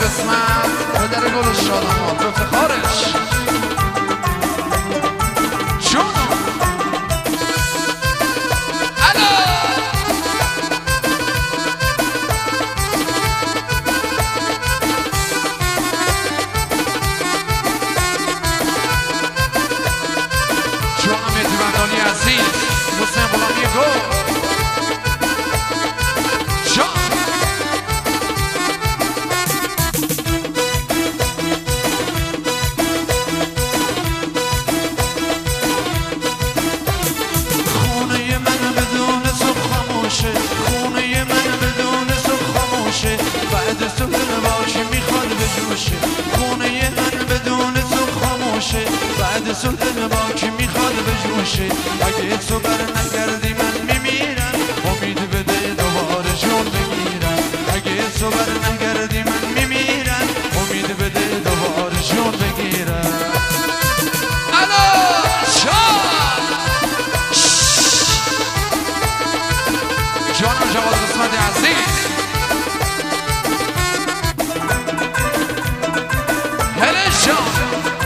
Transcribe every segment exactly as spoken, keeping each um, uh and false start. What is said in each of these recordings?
قسمت پدر گل شادمان به افتخارش جونو الو جونو مهدی بندانی عزیز حسین غلامی گل سلطان باکی میخواد بجوشه اگه تو بر نگردی من میمیرم امید بده دوباره جون بگیرم اگه تو بر نگردی من میمیرم امید بده دوباره جون بگیرم الو شاد جانم جواد قسمت عزیز هله جان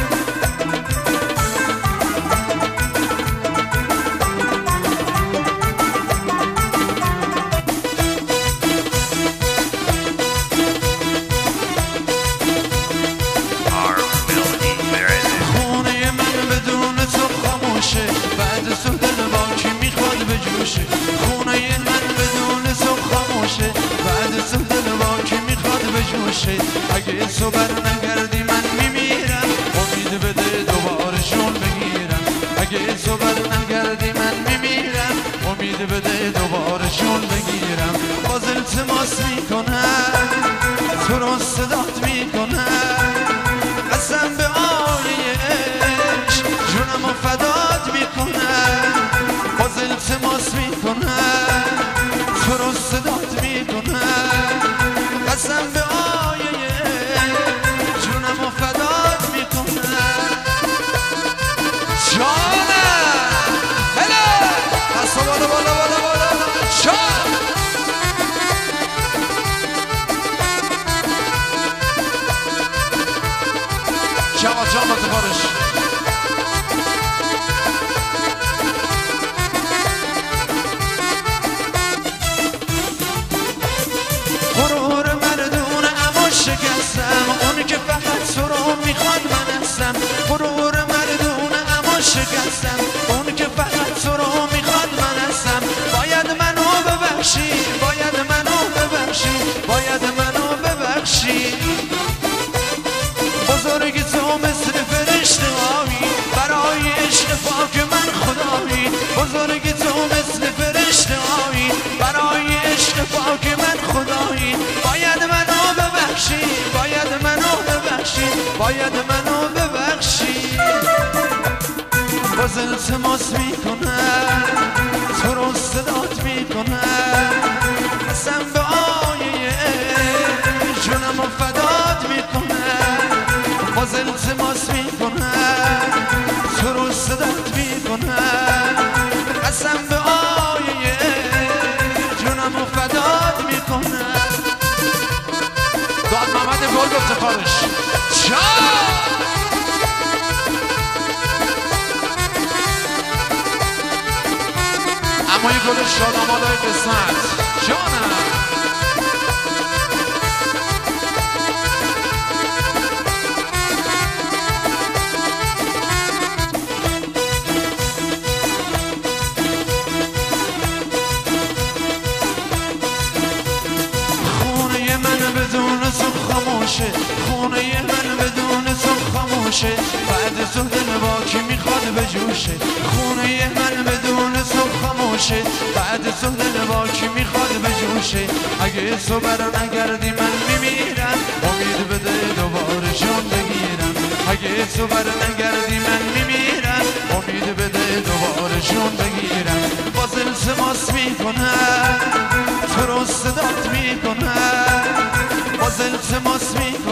اگه تو بر نگردی من میمیرم امید بده دوباره جون بگیرم اگه تو بر نگردی من میمیرم امید بده دوباره جون بگیرم باز التماس میکنم تو رو صدات میکنم قسم به آلیش جونم و فدات میکنم باز التماس میکنم تو رو صدات میکنم قسم به بالا بالا بالا بالا شاد جواد جان با تفارش غرور مردونه اما شکستم اون که فقط تو رو میخواد من هستم غرور مردونه اما شکستم اون که فقط تو رو میخواد من هستم باید منو ببخشی باید منو ببخشی باید منو ببخشی بزرگی تو مثل فرشته هایی برای عشق پاک من خدایی بزرگی تو مثل فرشته هایی برای عشق پاک من خدایی باید منو ببخشی باید منو ببخشی باید منو ببخشی باز التماس میکنم تو رو صدات میکنم قسم به آیه جونم و فدات میکنم باز التماس میکنم تو رو صدات میکنم قسم به آیه جونم و فدات میکنم داد محمد گل به افتخارش جان اما یه گل شادامادای قسمت جانم خونه من بدون تو خاموشه خونه من بدون تو خاموشه بعد تو دل باکی میخواد بجوشه خونه من بدون تو خاموشه بعد تو دل باکی میخواد بجوشه اگه تو بر نگردی من میمیرم امید بده دوباره جون بگیرم اگه تو بر نگردی من میمیرم امید بده دوباره جون بگیرم باز التماس میکنم تو رو صدات میکنم باز التماس میکنم